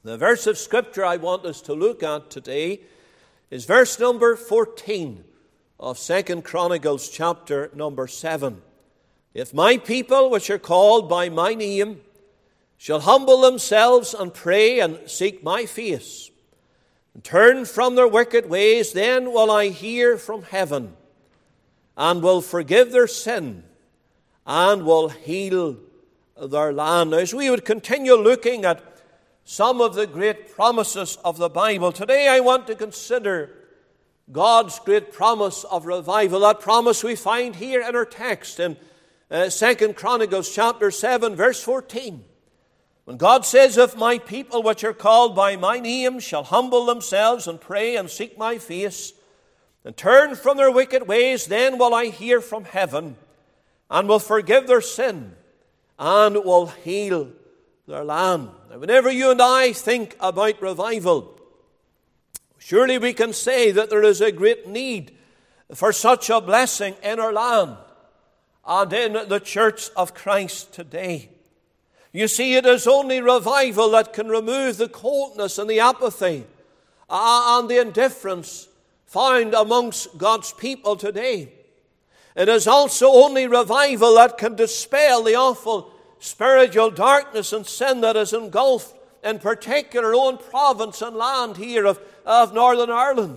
The verse of Scripture I want us to look at today is verse number 14 of 2 Chronicles chapter number 7. If my people, which are called by my name, shall humble themselves and pray and seek my face, and turn from their wicked ways, then will I hear from heaven, and will forgive their sin, and will heal their land. Now, as we would continue looking at some of the great promises of the Bible, today I want to consider God's great promise of revival. That promise we find here in our text in 2 Chronicles chapter 7, verse 14. When God says, if my people which are called by my name shall humble themselves and pray and seek my face, and turn from their wicked ways, then will I hear from heaven, and will forgive their sin, and will heal their land. Now, whenever you and I think about revival, surely we can say that there is a great need for such a blessing in our land and in the church of Christ today. You see, it is only revival that can remove the coldness and the apathy and the indifference found amongst God's people today. It is also only revival that can dispel the awful spiritual darkness and sin that is engulfed, in particular, our own province and land here of Northern Ireland.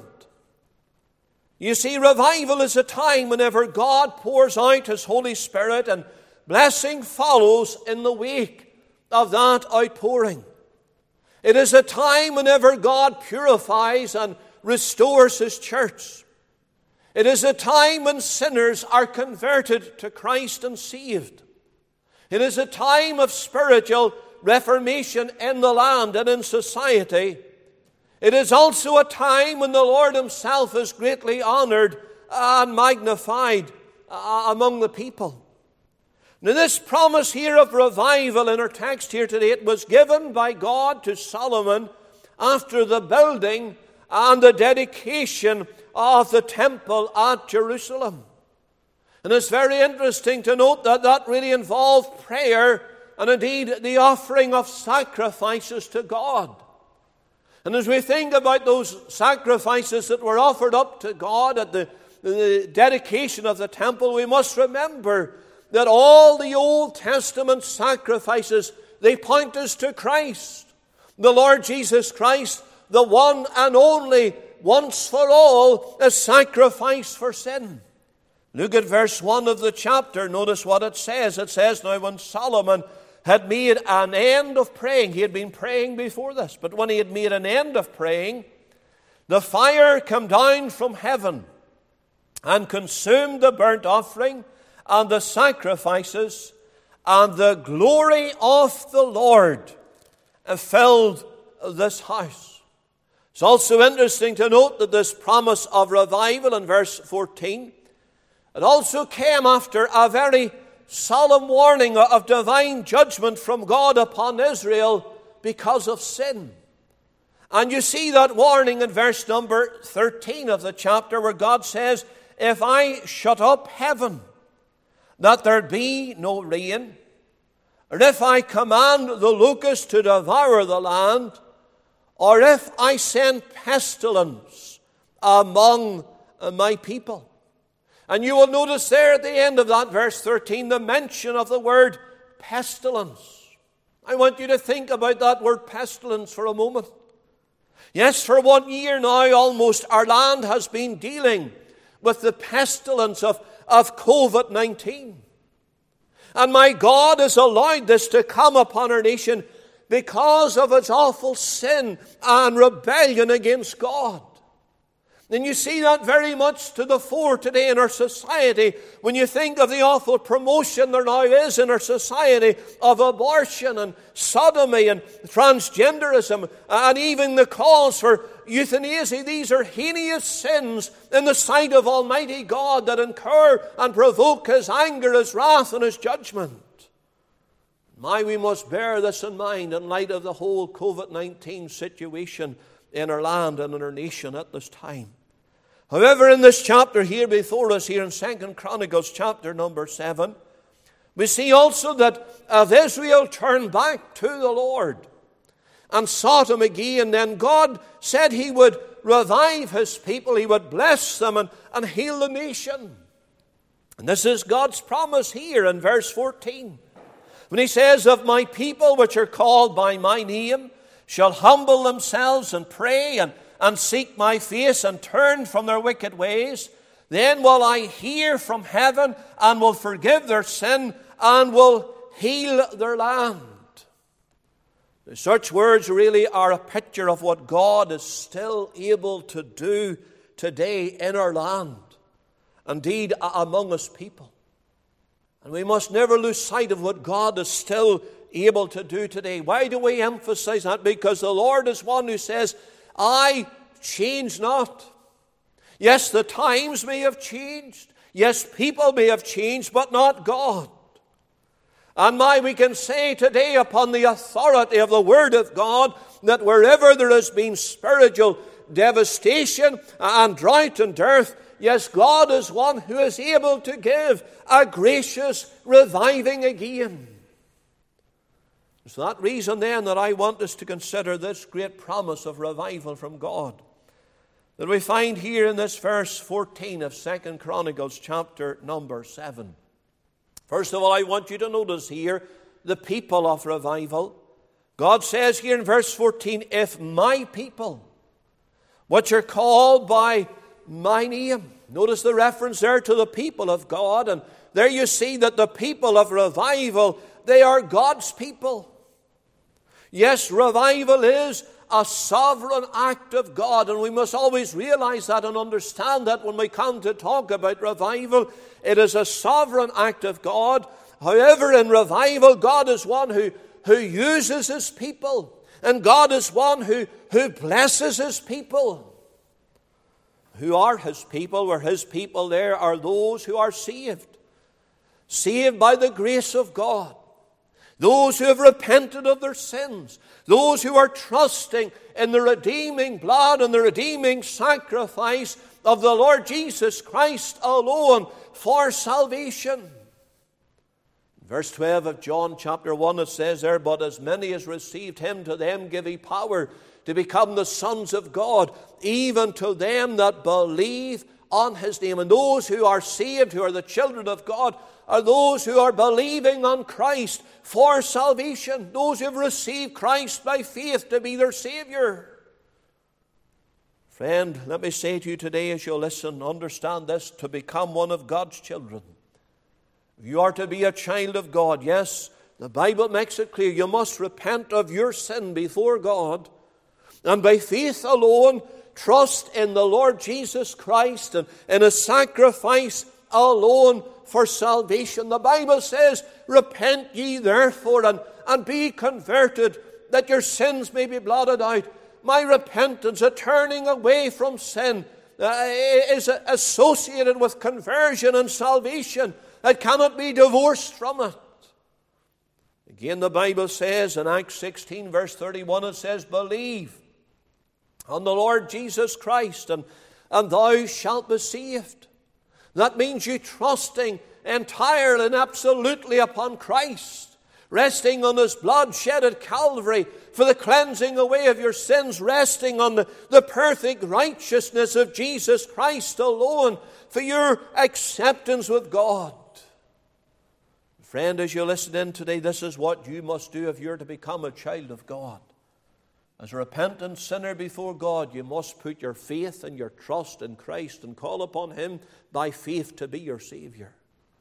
You see, revival is a time whenever God pours out His Holy Spirit and blessing follows in the wake of that outpouring. It is a time whenever God purifies and restores His church. It is a time when sinners are converted to Christ and saved. It is a time of spiritual reformation in the land and in society. It is also a time when the Lord Himself is greatly honored and magnified among the people. Now, this promise here of revival in our text here today, it was given by God to Solomon after the building and the dedication of the temple at Jerusalem. And it's very interesting to note that that really involved prayer and indeed the offering of sacrifices to God. And as we think about those sacrifices that were offered up to God at the dedication of the temple, we must remember that all the Old Testament sacrifices, they point us to Christ, the Lord Jesus Christ, the one and only, once for all, a sacrifice for sin. Look at verse 1 of the chapter. Notice what it says. It says, now when Solomon had made an end of praying, he had been praying before this, but when he had made an end of praying, the fire came down from heaven and consumed the burnt offering and the sacrifices, and the glory of the Lord filled this house. It's also interesting to note that this promise of revival in verse 14, it also came after a very solemn warning of divine judgment from God upon Israel because of sin. And you see that warning in verse number 13 of the chapter, where God says, if I shut up heaven, that there be no rain, or if I command the locust to devour the land, or if I send pestilence among my people. And you will notice there at the end of that verse 13, the mention of the word pestilence. I want you to think about that word pestilence for a moment. Yes, for 1 year now almost, our land has been dealing with the pestilence of COVID-19. And my God has allowed this to come upon our nation because of its awful sin and rebellion against God. And you see that very much to the fore today in our society when you think of the awful promotion there now is in our society of abortion and sodomy and transgenderism and even the calls for euthanasia. These are heinous sins in the sight of Almighty God that incur and provoke His anger, His wrath, and His judgment. We must bear this in mind in light of the whole COVID-19 situation in our land and in our nation at this time. However, in this chapter here before us, here in 2 Chronicles chapter number 7, we see also that if Israel turned back to the Lord and Sodom again, then God said He would revive His people, He would bless them and heal the nation. And this is God's promise here in verse 14. When He says, "If my people which are called by my name shall humble themselves and pray and seek my face and turn from their wicked ways, then will I hear from heaven and will forgive their sin and will heal their land." Such words really are a picture of what God is still able to do today in our land, indeed among His people. And we must never lose sight of what God is still able to do today. Why do we emphasize that? Because the Lord is one who says, "I change not." Yes, the times may have changed. Yes, people may have changed, but not God. And we can say today upon the authority of the Word of God that wherever there has been spiritual devastation and drought and dearth, yes, God is one who is able to give a gracious reviving again. It's for that reason then that I want us to consider this great promise of revival from God that we find here in this verse 14 of 2 Chronicles chapter number 7. First of all, I want you to notice here the people of revival. God says here in verse 14, "If my people, which are called by my name." Notice the reference there to the people of God. And there you see that the people of revival, they are God's people. Yes, revival is a sovereign act of God, and we must always realize that and understand that when we come to talk about revival. It is a sovereign act of God. However, in revival, God is one who uses His people, and God is one who blesses His people. Who are His people? Well, His people there are those who are saved by the grace of God. Those who have repented of their sins. Those who are trusting in the redeeming blood and the redeeming sacrifice of the Lord Jesus Christ alone for salvation. Verse 12 of John chapter 1, it says there, "But as many as received Him, to them give He power to become the sons of God, even to them that believe on His name." And those who are saved, who are the children of God, are those who are believing on Christ for salvation. Those who have received Christ by faith to be their Savior. Friend, let me say to you today as you listen, understand this: to become one of God's children, if you are to be a child of God, yes, the Bible makes it clear, you must repent of your sin before God, and by faith alone, trust in the Lord Jesus Christ and in His sacrifice alone for salvation. The Bible says, "Repent ye therefore and be converted, that your sins may be blotted out." My repentance, a turning away from sin, is associated with conversion and salvation. It cannot be divorced from it. Again, the Bible says in Acts 16 verse 31, it says, "Believe on the Lord Jesus Christ and thou shalt be saved." That means you trusting entirely and absolutely upon Christ, resting on His blood shed at Calvary for the cleansing away of your sins, resting on the perfect righteousness of Jesus Christ alone for your acceptance with God. Friend, as you listen in today, this is what you must do if you're to become a child of God. As a repentant sinner before God, you must put your faith and your trust in Christ and call upon Him by faith to be your Savior.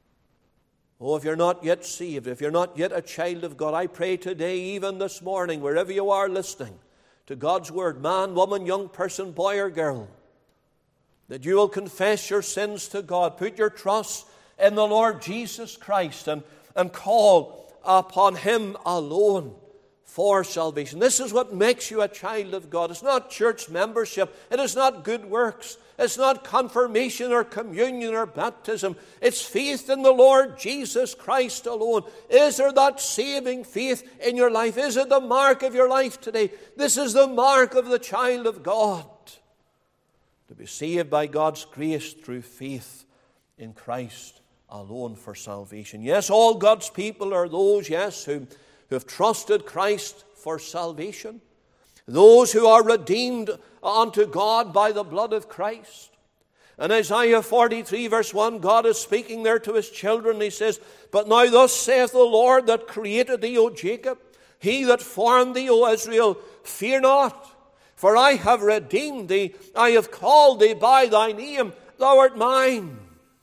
Oh, if you're not yet saved, if you're not yet a child of God, I pray today, even this morning, wherever you are listening to God's Word, man, woman, young person, boy or girl, that you will confess your sins to God, put your trust in the Lord Jesus Christ and call upon Him alone for salvation. This is what makes you a child of God. It's not church membership. It is not good works. It's not confirmation or communion or baptism. It's faith in the Lord Jesus Christ alone. Is there that saving faith in your life? Is it the mark of your life today? This is the mark of the child of God. To be saved by God's grace through faith in Christ alone for salvation. Yes, all God's people are those, yes, who have trusted Christ for salvation. Those who are redeemed unto God by the blood of Christ. In Isaiah 43 verse 1, God is speaking there to his children. He says, "But now thus saith the Lord that created thee, O Jacob, he that formed thee, O Israel, fear not, for I have redeemed thee. I have called thee by thy name, thou art mine."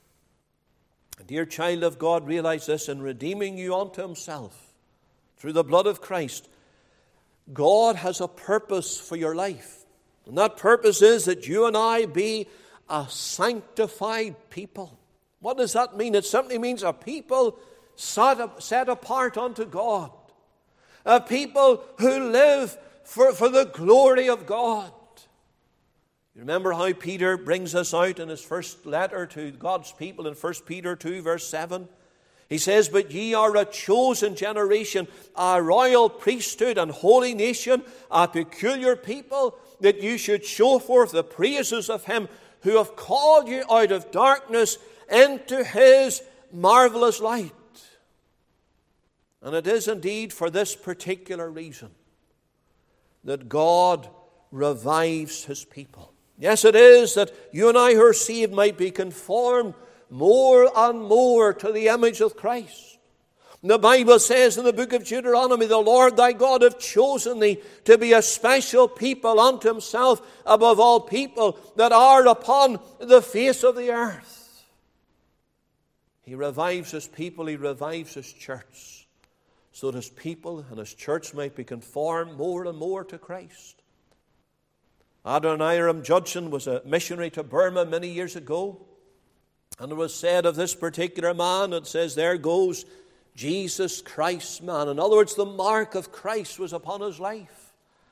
Dear child of God, realize this: in redeeming you unto himself through the blood of Christ, God has a purpose for your life. And that purpose is that you and I be a sanctified people. What does that mean? It simply means a people set apart unto God. A people who live for the glory of God. You remember how Peter brings us out in his first letter to God's people in 1 Peter 2 verse 7. He says, "But ye are a chosen generation, a royal priesthood and holy nation, a peculiar people, that you should show forth the praises of him who have called you out of darkness into his marvelous light." And it is indeed for this particular reason that God revives his people. Yes, it is that you and I who are saved might be conformed more and more to the image of Christ. The Bible says in the book of Deuteronomy, "The Lord thy God hath chosen thee to be a special people unto himself above all people that are upon the face of the earth." He revives his people, he revives his church, so that his people and his church might be conformed more and more to Christ. Adoniram Judson was a missionary to Burma many years ago. And it was said of this particular man, it says, "There goes Jesus Christ's man." In other words, the mark of Christ was upon his life.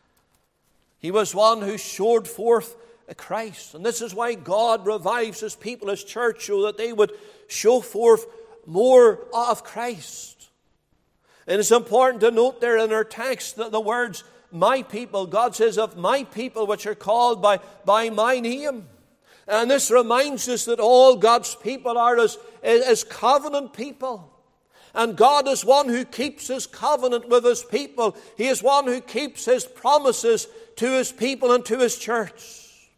He was one who showed forth Christ. And this is why God revives his people, his church, so that they would show forth more of Christ. And it's important to note there in our text that the words, "my people," God says, "of my people which are called by my name." And this reminds us that all God's people are as covenant people. And God is one who keeps his covenant with his people. He is one who keeps his promises to his people and to his church.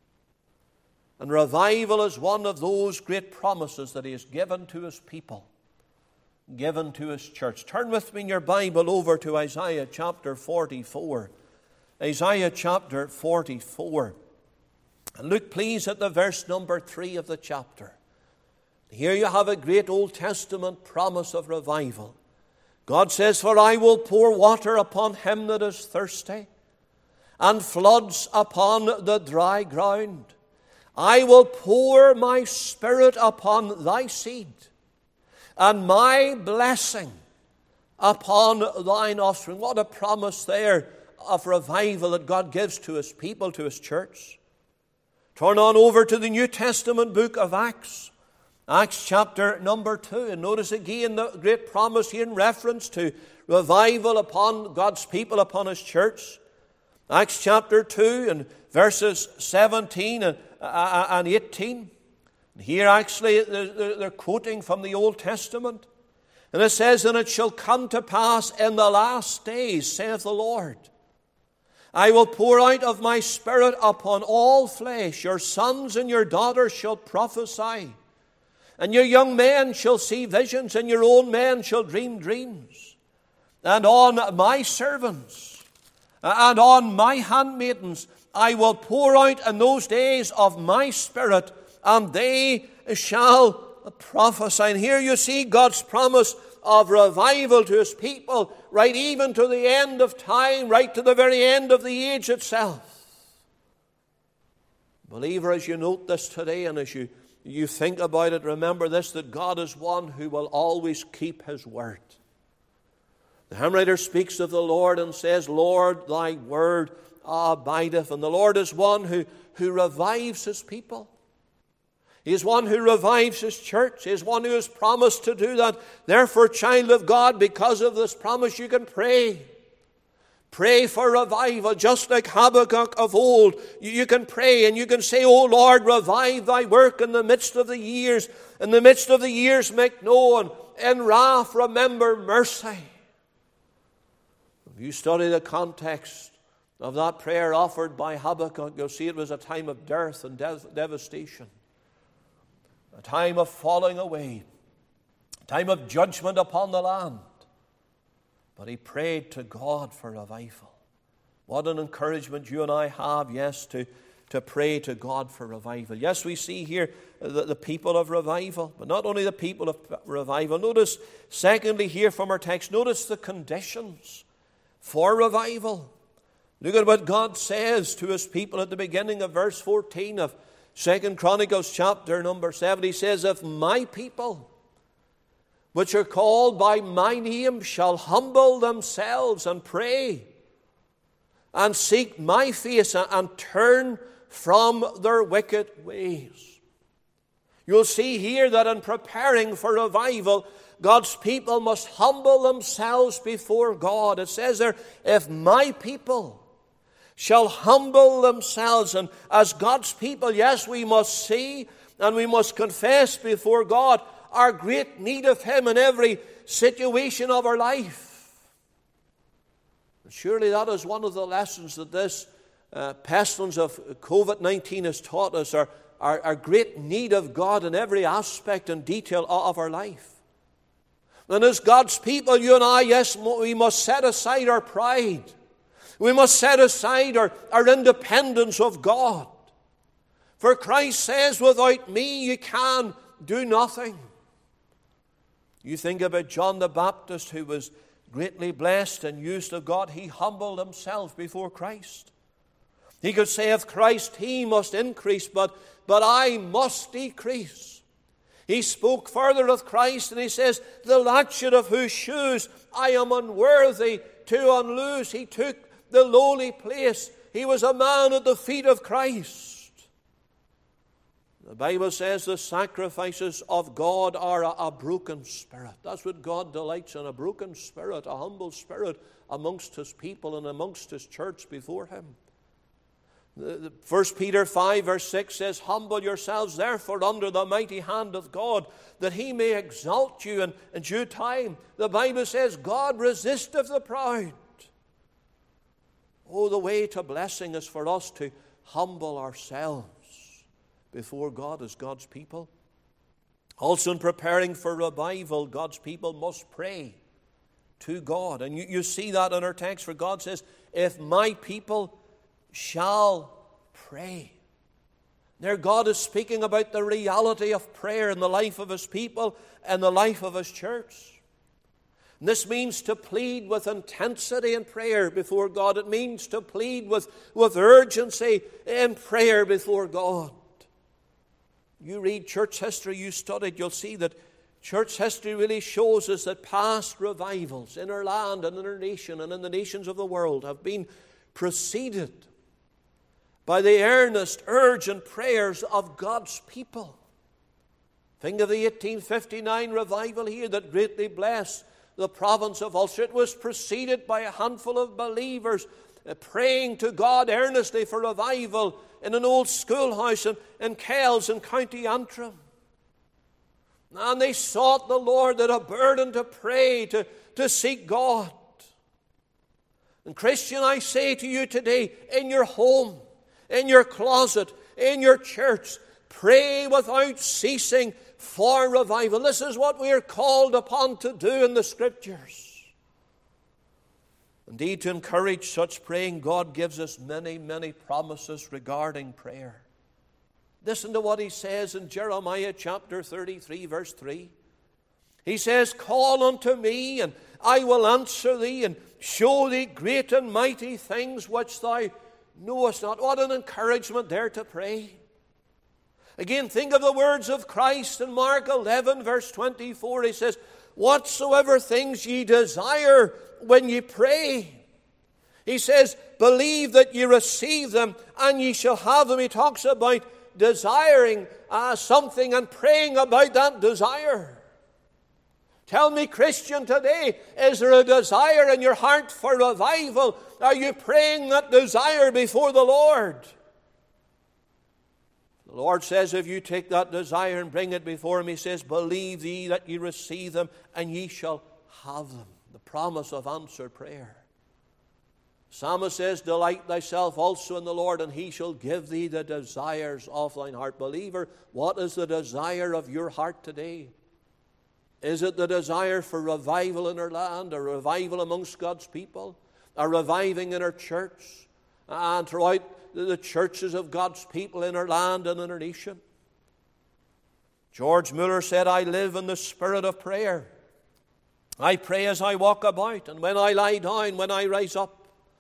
And revival is one of those great promises that he has given to his people, given to his church. Turn with me in your Bible over to Isaiah chapter 44. Isaiah chapter 44. And look please at the verse number 3 of the chapter. Here you have a great Old Testament promise of revival. God says, "For I will pour water upon him that is thirsty, and floods upon the dry ground. I will pour my spirit upon thy seed, and my blessing upon thine offspring." What a promise there of revival that God gives to his people, to his church. Turn on over to the New Testament book of Acts. Acts chapter number 2. And notice again the great promise here in reference to revival upon God's people, upon his church. Acts chapter 2 and verses 17 and 18. And here actually they're quoting from the Old Testament. And it says, "And it shall come to pass in the last days, saith the Lord, I will pour out of my spirit upon all flesh. Your sons and your daughters shall prophesy. And your young men shall see visions, and your old men shall dream dreams. And on my servants and on my handmaidens I will pour out in those days of my spirit, and they shall prophesy." And here you see God's promise of revival to his people, right even to the end of time, right to the very end of the age itself. Believer, as you note this today and as you think about it, remember this, that God is one who will always keep his word. The hymn writer speaks of the Lord and says, "Lord, thy word abideth." And the Lord is one who revives his people. He is one who revives his church. He is one who has promised to do that. Therefore, child of God, because of this promise, you can pray. Pray for revival, just like Habakkuk of old. You can pray and you can say, "O Lord, revive thy work in the midst of the years. In the midst of the years make known. In wrath remember mercy." If you study the context of that prayer offered by Habakkuk, you'll see it was a time of dearth and devastation, a time of falling away, a time of judgment upon the land. But he prayed to God for revival. What an encouragement you and I have, yes, to pray to God for revival. Yes, we see here the people of revival, but not only the people of revival. Notice, secondly, here from our text, notice the conditions for revival. Look at what God says to his people at the beginning of verse 14 of 2 Chronicles chapter number 7. He says, if my people, which are called by my name, shall humble themselves and pray and seek my face and turn from their wicked ways. You'll see here that in preparing for revival, God's people must humble themselves before God. It says there, if my people shall humble themselves. And as God's people, yes, we must see and we must confess before God our great need of him in every situation of our life. And surely that is one of the lessons that this pestilence of COVID-19 has taught us, our great need of God in every aspect and detail of our life. And as God's people, you and I, yes, we must set aside our pride. We must set aside our independence of God. For Christ says, without me you can do nothing. You think about John the Baptist, who was greatly blessed and used of God. He humbled himself before Christ. He could say of Christ, he must increase, but I must decrease. He spoke further of Christ and he says, the latchet of whose shoes I am unworthy to unloose. He took the lowly place. He was a man at the feet of Christ. The Bible says the sacrifices of God are a broken spirit. That's what God delights in, a broken spirit, a humble spirit amongst his people and amongst his church before him. 1 Peter 5 verse 6 says, humble yourselves therefore under the mighty hand of God, that he may exalt you in due time. The Bible says, God resisteth the proud. Oh, the way to blessing is for us to humble ourselves before God as God's people. Also in preparing for revival, God's people must pray to God. And you see that in our text, where God says, if my people shall pray. There God is speaking about the reality of prayer in the life of his people and the life of his church. And this means to plead with intensity in prayer before God. It means to plead with urgency in prayer before God. You read church history, you studied, you'll see that church history really shows us that past revivals in our land and in our nation and in the nations of the world have been preceded by the earnest, urgent prayers of God's people. Think of the 1859 revival here that greatly blessed the province of Ulster. It was preceded by a handful of believers praying to God earnestly for revival in an old schoolhouse in Kells in County Antrim. And they sought the Lord, that a burden to pray, to seek God. And Christian, I say to you today, in your home, in your closet, in your church, pray without ceasing for revival. This is what we are called upon to do in the Scriptures. Indeed, to encourage such praying, God gives us many, many promises regarding prayer. Listen to what he says in Jeremiah chapter 33, verse 3. He says, call unto me, and I will answer thee, and show thee great and mighty things which thou knowest not. What an encouragement there to pray. Again, think of the words of Christ in Mark 11, verse 24. He says, whatsoever things ye desire when ye pray. He says, believe that ye receive them, and ye shall have them. He talks about desiring something and praying about that desire. Tell me, Christian, today, is there a desire in your heart for revival? Are you praying that desire before the Lord? The Lord says, if you take that desire and bring it before him, he says, believe ye that ye receive them, and ye shall have them. The promise of answered prayer. Psalmist says, delight thyself also in the Lord, and he shall give thee the desires of thine heart. Believer, what is the desire of your heart today? Is it the desire for revival in our land, a revival amongst God's people, a reviving in our church, and throughout the churches of God's people in our land and in our nation? George Mueller said, I live in the spirit of prayer. I pray as I walk about, and when I lie down, when I rise up.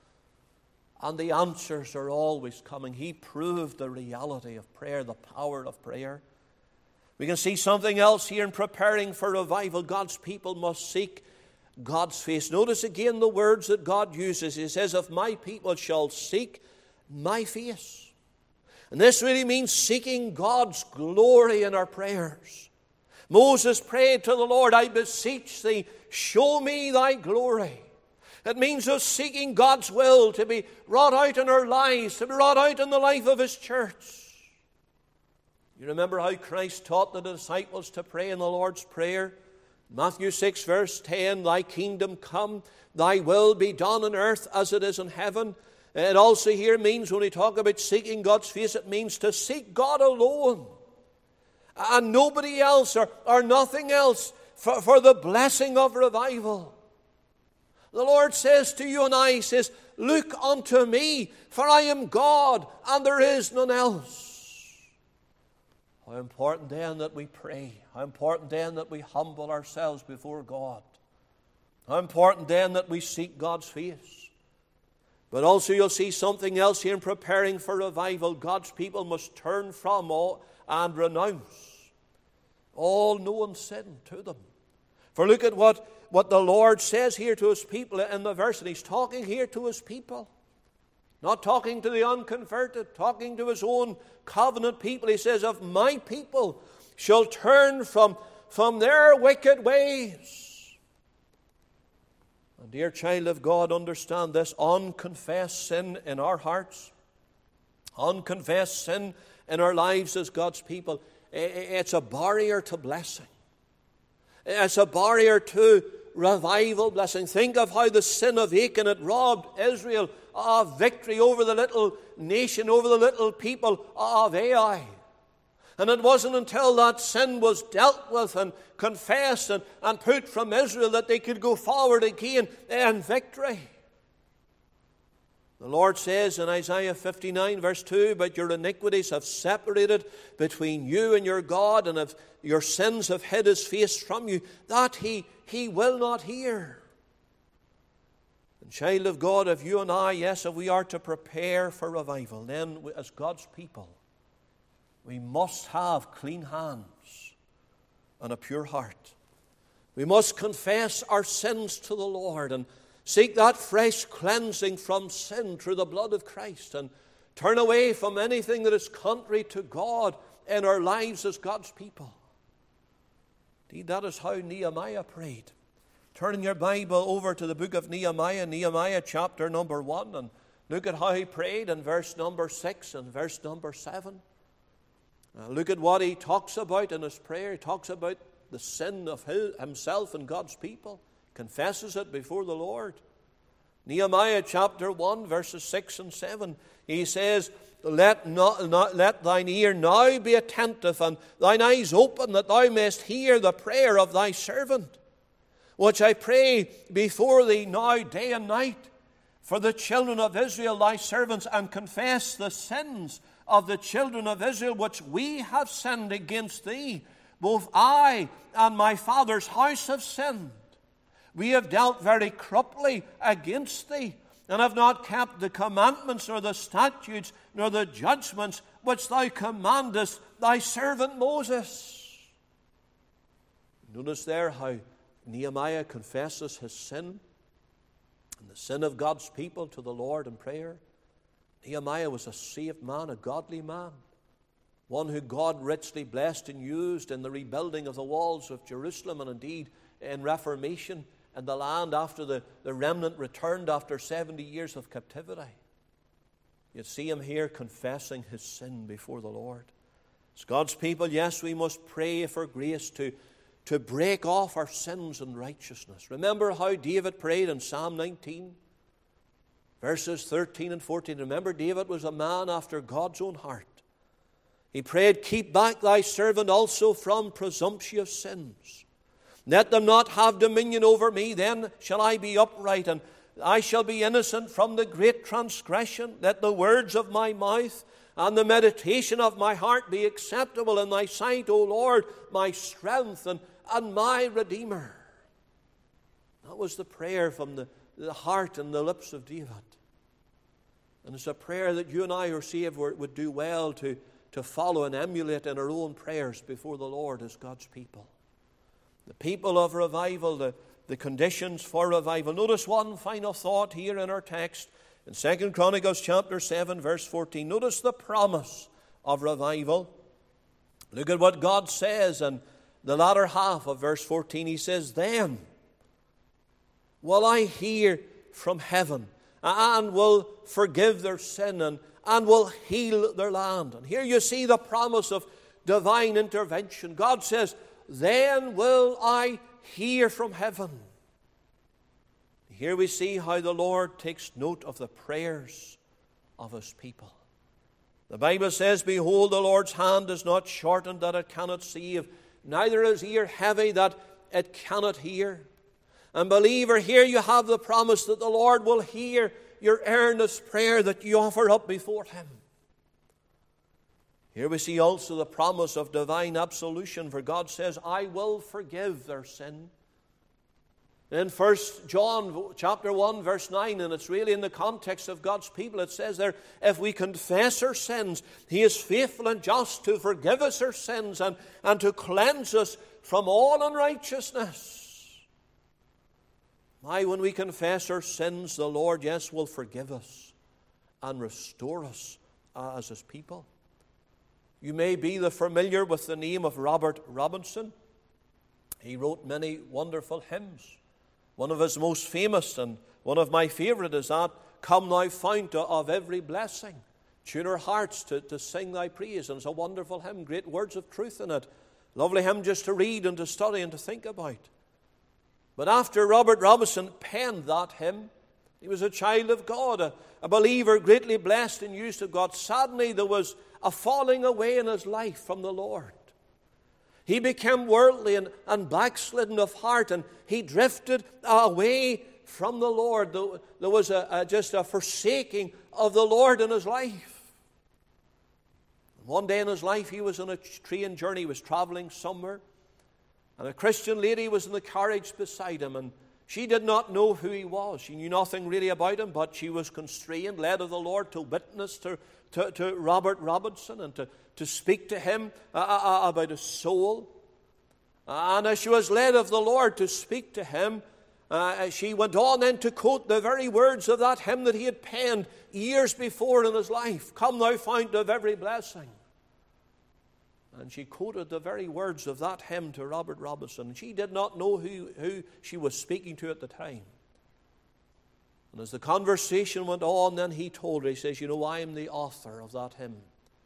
And the answers are always coming. He proved the reality of prayer, the power of prayer. We can see something else here in preparing for revival. God's people must seek God's face. Notice again the words that God uses. He says, if my people shall seek my face. And this really means seeking God's glory in our prayers. Moses prayed to the Lord, I beseech thee, show me thy glory. It means us seeking God's will to be wrought out in our lives, to be wrought out in the life of His church. You remember how Christ taught the disciples to pray in the Lord's Prayer? Matthew 6 verse 10, thy kingdom come, thy will be done on earth as it is in heaven. It also here means, when we talk about seeking God's face, it means to seek God alone. And nobody else or nothing else for the blessing of revival. The Lord says to you and I, He says, look unto me, for I am God, and there is none else. How important then that we pray. How important then that we humble ourselves before God. How important then that we seek God's face. But also you'll see something else here in preparing for revival. God's people must turn from all and renounce all known sin to them. For look at what the Lord says here to His people in the verse. And He's talking here to His people. Not talking to the unconverted, talking to His own covenant people. He says, if my people shall turn from their wicked ways. And dear child of God, understand this. Unconfessed sin in our hearts, unconfessed sin in our lives as God's people, it's a barrier to blessing. It's a barrier to revival blessing. Think of how the sin of Achan had robbed Israel of victory over the little nation, over the little people of Ai. And it wasn't until that sin was dealt with and confessed and put from Israel that they could go forward again in victory. The Lord says in Isaiah 59 verse 2, but your iniquities have separated between you and your God, and if your sins have hid His face from you, that He will not hear. And child of God, if you and I, yes, if we are to prepare for revival, then as God's people, we must have clean hands and a pure heart. We must confess our sins to the Lord and seek that fresh cleansing from sin through the blood of Christ, and turn away from anything that is contrary to God in our lives as God's people. Indeed, that is how Nehemiah prayed. Turn your Bible over to the book of Nehemiah, Nehemiah chapter number 1, and look at how he prayed in verse number 6 and verse number 7. Look at what he talks about in his prayer. He talks about the sin of himself and God's people. Confesses it before the Lord. Nehemiah chapter 1 verses 6 and 7. He says, let thine ear now be attentive and thine eyes open, that thou mayest hear the prayer of thy servant, which I pray before thee now day and night for the children of Israel thy servants, and confess the sins of the children of Israel which we have sinned against thee. Both I and my father's house have sinned. We have dealt very corruptly against thee, and have not kept the commandments, nor the statutes, nor the judgments which thou commandest thy servant Moses. Notice there how Nehemiah confesses his sin and the sin of God's people to the Lord in prayer. Nehemiah was a saved man, a godly man, one who God richly blessed and used in the rebuilding of the walls of Jerusalem, and indeed in Reformation in the land after the remnant returned after 70 years of captivity. You see him here confessing his sin before the Lord. As God's people, yes, we must pray for grace to break off our sins and righteousness. Remember how David prayed in Psalm 19, Verses 13 and 14. Remember, David was a man after God's own heart. He prayed, keep back thy servant also from presumptuous sins. Let them not have dominion over me, then shall I be upright, and I shall be innocent from the great transgression. Let the words of my mouth and the meditation of my heart be acceptable in thy sight, O Lord, my strength and my Redeemer. That was the prayer from the heart and the lips of David. And it's a prayer that you and I, who are saved, would do well to follow and emulate in our own prayers before the Lord as God's people. The people of revival, the conditions for revival. Notice one final thought here in our text in 2 Chronicles chapter 7, verse 14. Notice the promise of revival. Look at what God says in the latter half of verse 14. He says, then will I hear from heaven, and will forgive their sin, and will heal their land. And here you see the promise of divine intervention. God says, then will I hear from heaven. Here we see how the Lord takes note of the prayers of His people. The Bible says, behold, the Lord's hand is not shortened that it cannot save, neither is His ear heavy that it cannot hear. And believer, here you have the promise that the Lord will hear your earnest prayer that you offer up before Him. Here we see also the promise of divine absolution, for God says, I will forgive their sin. In 1 John chapter 1, verse 9, and it's really in the context of God's people, it says there, if we confess our sins, He is faithful and just to forgive us our sins and to cleanse us from all unrighteousness. Why, when we confess our sins, the Lord, yes, will forgive us and restore us as His people. You may be familiar with the name of Robert Robinson. He wrote many wonderful hymns. One of his most famous, and one of my favorite, is that, come thou fount of every blessing, tune our hearts to sing thy praise. And it's a wonderful hymn, great words of truth in it. Lovely hymn just to read and to study and to think about. But after Robert Robinson penned that hymn, he was a child of God, a believer greatly blessed and used of God. Suddenly there was a falling away in his life from the Lord. He became worldly and backslidden of heart, and he drifted away from the Lord. There was just a forsaking of the Lord in his life. One day in his life, he was on a train journey. He was traveling somewhere, and a Christian lady was in the carriage beside him, and she did not know who he was. She knew nothing really about him, but she was constrained, led of the Lord, to witness to Robert Robinson and to speak to him about his soul. And as she was led of the Lord to speak to him, she went on then to quote the very words of that hymn that he had penned years before in his life. Come thou fount of every blessing. And she quoted the very words of that hymn to Robert Robinson. She did not know who she was speaking to at the time. And as the conversation went on, then he told her, he says, you know, I am the author of that hymn.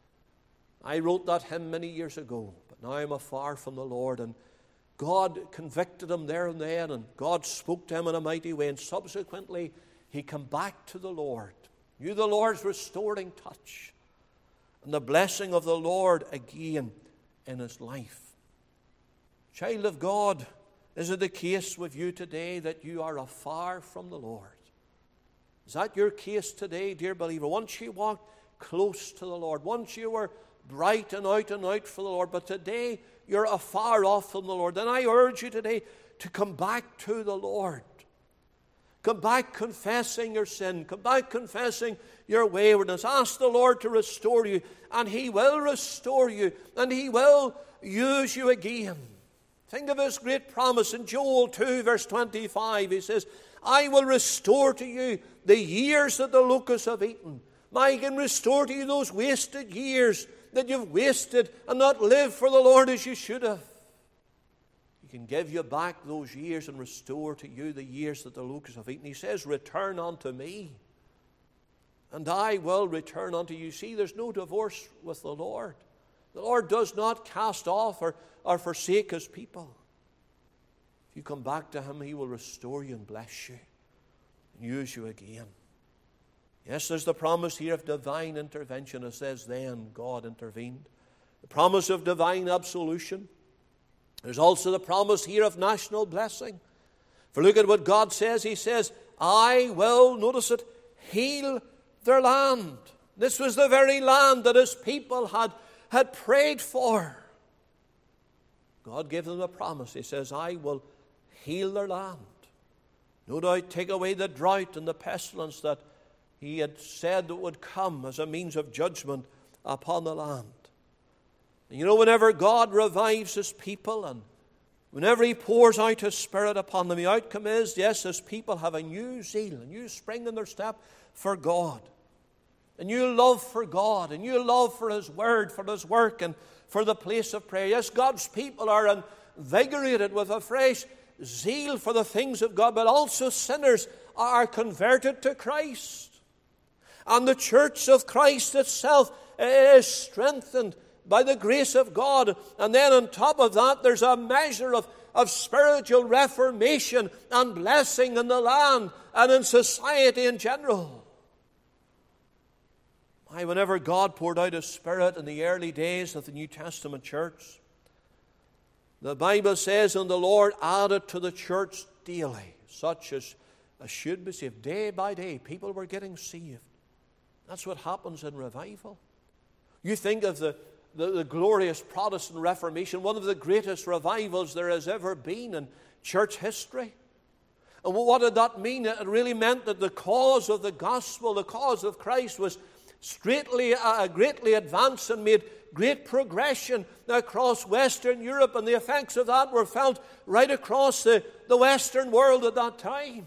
I wrote that hymn many years ago, but now I'm afar from the Lord. And God convicted him there and then, and God spoke to him in a mighty way. And subsequently, he came back to the Lord, knew the Lord's restoring touch, and the blessing of the Lord again in his life. Child of God, is it the case with you today that you are afar from the Lord? Is that your case today, dear believer? Once you walked close to the Lord, once you were bright and out for the Lord, but today you're afar off from the Lord, then I urge you today to come back to the Lord. Come back confessing your sin. Come back confessing your waywardness. Ask the Lord to restore you, and He will restore you, and He will use you again. Think of His great promise in Joel 2, verse 25. He says, I will restore to you the years that the locusts have eaten. I can restore to you those wasted years that you've wasted and not lived for the Lord as you should have. He can give you back those years and restore to you the years that the locusts have eaten. He says, return unto me, and I will return unto you. See, there's no divorce with the Lord. The Lord does not cast off or forsake His people. If you come back to Him, He will restore you and bless you and use you again. Yes, there's the promise here of divine intervention. It says, then God intervened. The promise of divine absolution. There's also the promise here of national blessing. For look at what God says. He says, I will, notice it, heal their land. This was the very land that his people had prayed for. God gave them a promise. He says, I will heal their land. No doubt take away the drought and the pestilence that he had said that would come as a means of judgment upon the land. And you know, whenever God revives his people and whenever he pours out his Spirit upon them, the outcome is, yes, his people have a new zeal, a new spring in their step for God. A new love for God, a new love for his word, for his work, and for the place of prayer. Yes, God's people are invigorated with a fresh zeal for the things of God, but also sinners are converted to Christ. And the church of Christ itself is strengthened by the grace of God. And then on top of that, there's a measure of spiritual reformation and blessing in the land and in society in general. Whenever God poured out his Spirit in the early days of the New Testament church, the Bible says, and the Lord added to the church daily, such as should be saved. Day by day, people were getting saved. That's what happens in revival. You think of the glorious Protestant Reformation, one of the greatest revivals there has ever been in church history. And what did that mean? It really meant that the cause of the gospel, the cause of Christ, was greatly advanced and made great progression across Western Europe, and the effects of that were felt right across the Western world at that time.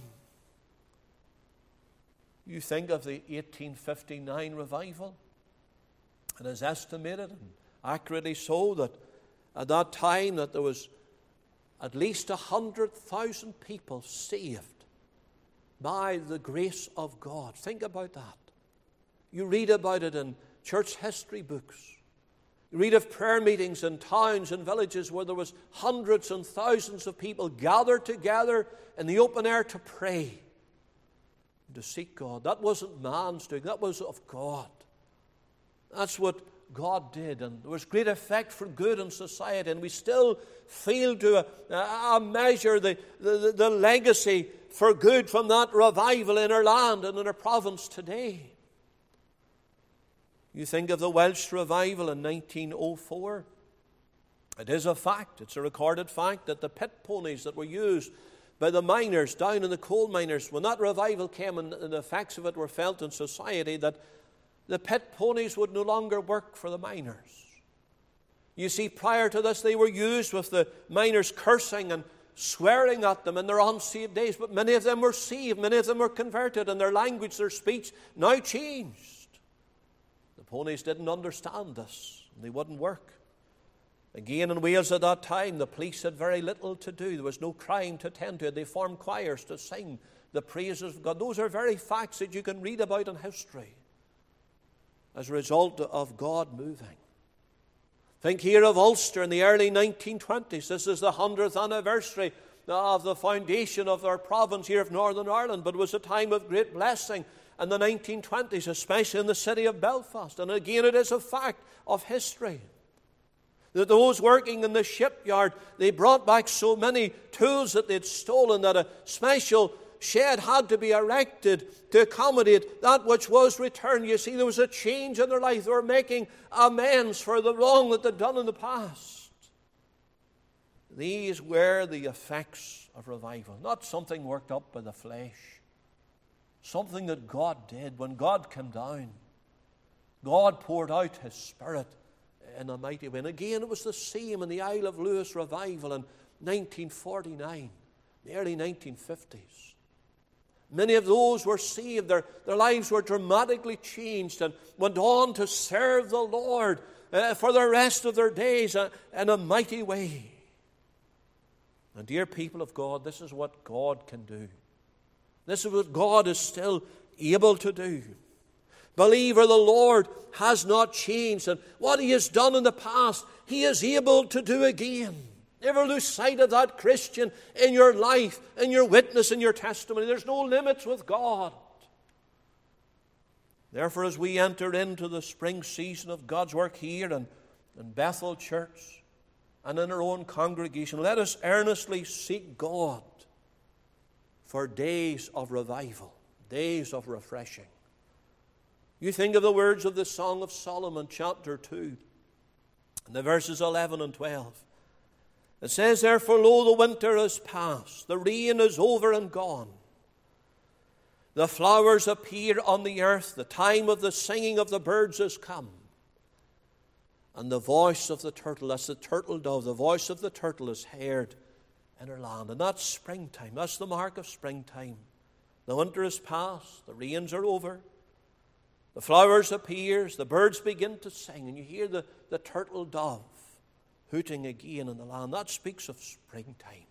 You think of the 1859 revival. It is estimated, and accurately so, that at that time that there was at least 100,000 people saved by the grace of God. Think about that. You read about it in church history books. You read of prayer meetings in towns and villages where there was hundreds and thousands of people gathered together in the open air to pray, to seek God. That wasn't man's doing. That was of God. That's what God did. And there was great effect for good in society. And we still feel to a measure the legacy for good from that revival in our land and in our province today. You think of the Welsh revival in 1904. It is a fact. It's a recorded fact that the pit ponies that were used by the miners down in the coal miners, when that revival came and the effects of it were felt in society, that the pit ponies would no longer work for the miners. You see, prior to this, they were used with the miners cursing and swearing at them in their unsaved days, but many of them were saved, many of them were converted, and their language, their speech now changed. The ponies didn't understand this, and they wouldn't work. Again, in Wales at that time, the police had very little to do. There was no crime to attend to. They formed choirs to sing the praises of God. Those are very facts that you can read about in history as a result of God moving. Think here of Ulster in the early 1920s. This is the 100th anniversary of the foundation of our province here of Northern Ireland, but it was a time of great blessing in the 1920s, especially in the city of Belfast. And again, it is a fact of history that those working in the shipyard, they brought back so many tools that they'd stolen that a special shed had to be erected to accommodate that which was returned. You see, there was a change in their life. They were making amends for the wrong that they'd done in the past. These were the effects of revival, not something worked up by the flesh, something that God did. When God came down, God poured out His Spirit in a mighty way. And again, it was the same in the Isle of Lewis revival in 1949, the early 1950s. Many of those were saved. Their lives were dramatically changed and went on to serve the Lord for the rest of their days in a mighty way. And dear people of God, this is what God can do. This is what God is still able to do. Believer, the Lord has not changed, and what He has done in the past, He is able to do again. Never lose sight of that, Christian, in your life, in your witness, in your testimony. There's no limits with God. There's no limits with God. Think here of Ulster in the early 1920s. This is the 100th anniversary of the foundation of our province here of Northern Ireland, but it was a time of great blessing in the 1920s. You think of the Welsh revival in 1904. It is a fact. It's a recorded fact that the miners down in the coal miners, when that revival came and the effects of it were felt in society, now changed. Therefore, as we enter into the spring season of God's work here in Bethel Church and in our own congregation, let us earnestly seek God for days of revival, days of refreshing. You think of the words of the Song of Solomon, chapter 2, and the verses 11 and 12. It says, therefore, lo, the winter is past, the rain is over and gone. The flowers appear on the earth, the time of the singing of the birds is come. And the voice of the turtle, that's the turtle dove, the voice of the turtle is heard in our land. And that's springtime, that's the mark of springtime. The winter is past, the rains are over, the flowers appear, the birds begin to sing, and you hear the turtle dove hooting again in the land. That speaks of springtime.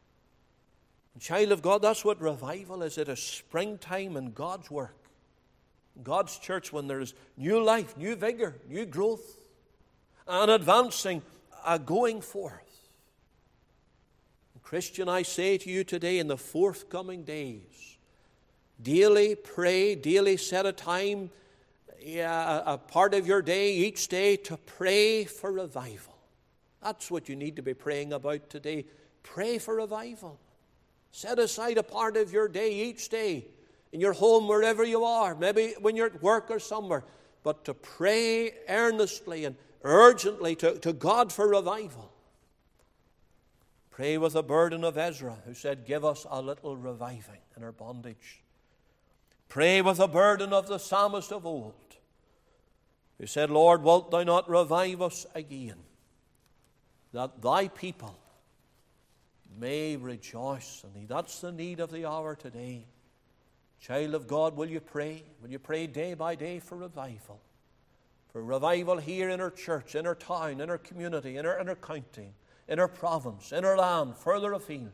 And child of God, that's what revival is. It is springtime in God's work, in God's church, when there is new life, new vigor, new growth, and advancing, going forth. And Christian, I say to you today, in the forthcoming days, daily pray, daily set a time, a part of your day, each day, to pray for revival. That's what you need to be praying about today. Pray for revival. Set aside a part of your day each day, in your home, wherever you are, maybe when you're at work or somewhere, but to pray earnestly and urgently to God for revival. Pray with the burden of Ezra, who said, give us a little reviving in our bondage. Pray with the burden of the psalmist of old, who said, Lord, wilt thou not revive us again, that thy people may rejoice in thee. That's the need of the hour today. Child of God, will you pray? Will you pray day by day for revival? For revival here in our church, in our town, in our community, in our county, in our province, in our land, further afield.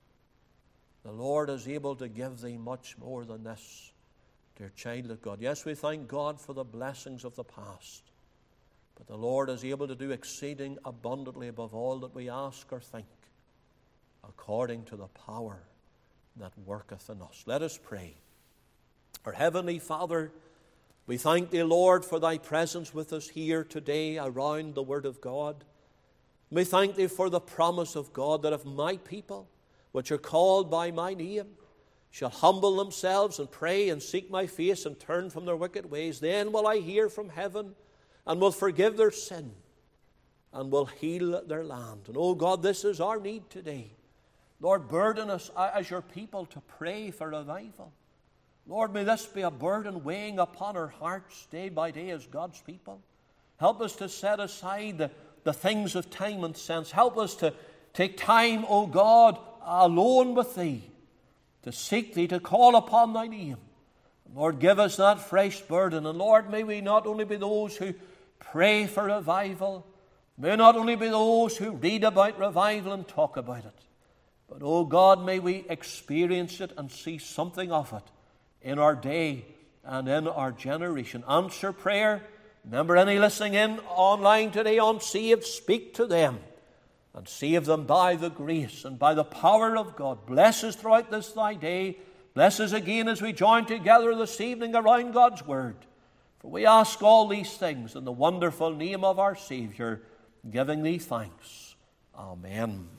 The Lord is able to give thee much more than this, dear child of God. Yes, we thank God for the blessings of the past, but the Lord is able to do exceeding abundantly above all that we ask or think, according to the power that worketh in us. Let us pray. Our Heavenly Father, we thank Thee, Lord, for Thy presence with us here today around the Word of God. We thank Thee for the promise of God that if my people, which are called by my name, shall humble themselves and pray and seek my face and turn from their wicked ways, then will I hear from heaven and will forgive their sin and will heal their land. And oh God, this is our need today. Lord, burden us as your people to pray for revival. Lord, may this be a burden weighing upon our hearts day by day as God's people. Help us to set aside the things of time and sense. Help us to take time, O God, alone with Thee, to seek Thee, to call upon Thy name. Lord, give us that fresh burden. And Lord, may we not only be those who pray for revival, may not only be those who read about revival and talk about it, but, oh God, may we experience it and see something of it in our day and in our generation. Answer prayer. Remember, any listening in online today on Saved, speak to them and save them by the grace and by the power of God. Bless us throughout this Thy day. Bless us again as we join together this evening around God's Word. For we ask all these things in the wonderful name of our Savior, giving Thee thanks. Amen.